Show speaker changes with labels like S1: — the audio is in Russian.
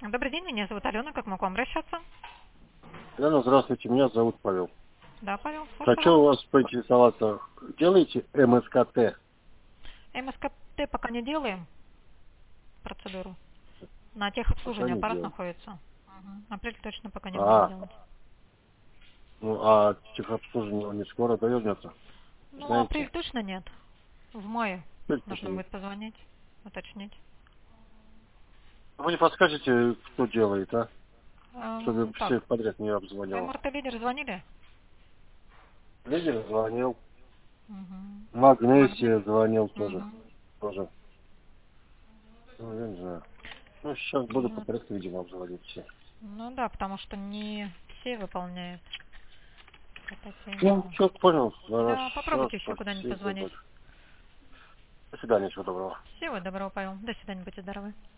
S1: Добрый день, меня зовут Алена, как могу обращаться?
S2: Алена, здравствуйте, меня зовут Павел.
S1: Да, Павел, слушаю
S2: Хочу
S1: вас.
S2: у вас поинтересоваться, делаете МСКТ?
S1: МСКТ пока не делаем процедуру. На
S2: Пока
S1: техобслуживании
S2: не
S1: аппарат
S2: делаем.
S1: находится. Апрель точно пока не будем
S2: А,
S1: делать.
S2: ну а техобслуживание не скоро довернется,
S1: Ну, апрель
S2: знаете?
S1: точно нет. В мае нужно
S2: Вы
S1: будет позвонить, уточнить.
S2: не подскажете, кто делает, а? Чтобы
S1: Так,
S2: всех подряд не
S1: вы
S2: обзванивал.
S1: МРТ лидер звонили?
S2: Лидер звонил,
S1: Угу.
S2: Магнесия звонил тоже.
S1: Угу.
S2: Тоже. Ну, я не знаю. Ну, сейчас буду по порядку, видимо, обзвонить все.
S1: Ну да, потому что не все выполняют. Это
S2: Ну,
S1: именно.
S2: что, понял.
S1: Да,
S2: Хорошо,
S1: попробуйте еще куда-нибудь
S2: спасибо
S1: позвонить.
S2: большое. До свидания, всего доброго.
S1: Всего доброго, Павел. До свидания, будьте здоровы.